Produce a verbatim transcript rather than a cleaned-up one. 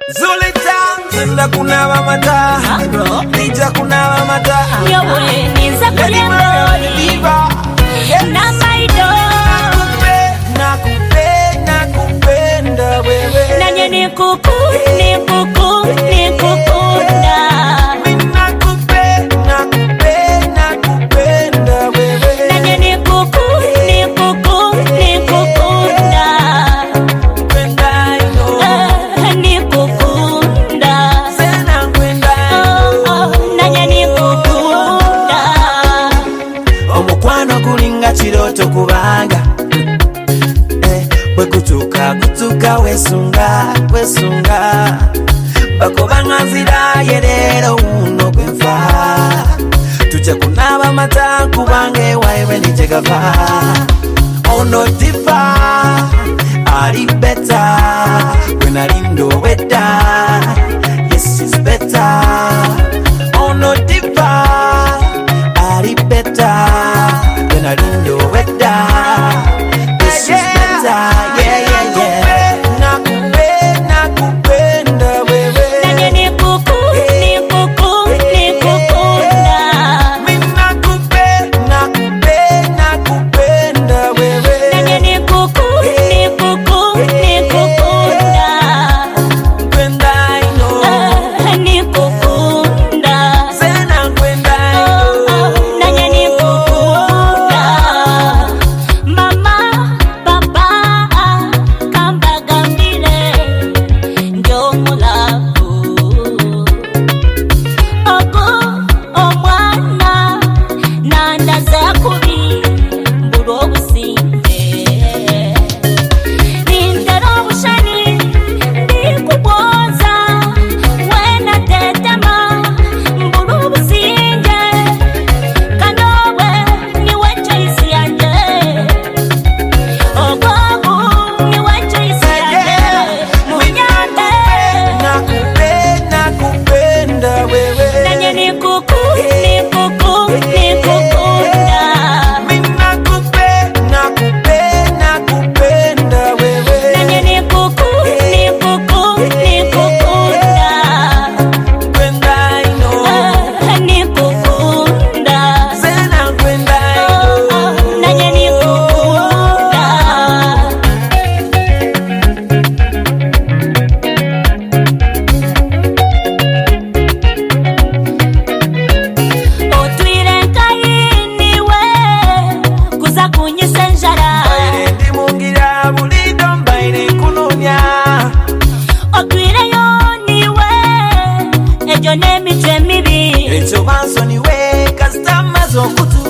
Zulita Zenda kunawa mata Nija kunawa mata Yowe niza kuyemboli Na maido Nakupe, nakupenda wewe Nanye ni kuku, ni kuku, ni kukunda Nakupe, nakupe, nakupenda wewe Nanye ni kuku, ni kuku, ni kukunda Kwenda ino Eh, ni kukunda Sena kwenda ino Oh, oh, nanye ni kukunda Omukwano kulinga chiroto kubanga Eh, we kutuka, kutuka wesunga, wesunga Bakobanga zira yerero uno kwenfa Tuja kunaba mata kubange waiwe nijegava Ono diva, ari better When I lindo weda, yes it's better Ono diva, ari better When I lindo weda, yes it's better Yeah, yeah, yeah Nakupe, nakupenda wewe Nanye ni kuku, ni kuku, ni kukunda Nakupe, nakupe, nakupenda wewe Nanye ni kuku, ni kuku, ni kukunda Kwenda ino Eh, ni kukunda Sena kwenda Oh, ino oh, nanye ni kukunda Mama, papa, kamba gambile Njo mulaku Ogo, omwana Nanda za kubi Mburo obusinde Nindero bushani Ndikuboza Wena tetema Mburo obusinde Kanowe niwe choice yanje Ogogu niwe choice yanje Munyande Nakupe, nakupenda wewe Nanye ni kuku, ni kuku, ni kukunda Nakupe, nakupe, nakupenda wewe Nanye ni kuku, ni kuku, ni kukunda Kwenda ino Eh, ni kukunda Sena kwenda Oh, ino oh, nanye ni kukunda Otwire nkayiniwe Kuza kunyisa njara Baire ndi mungira bulido mbaire kunonya Otwire yoniwe Ejo n'emitwe mibi Ekyo bansoniwe kasitama z'okutu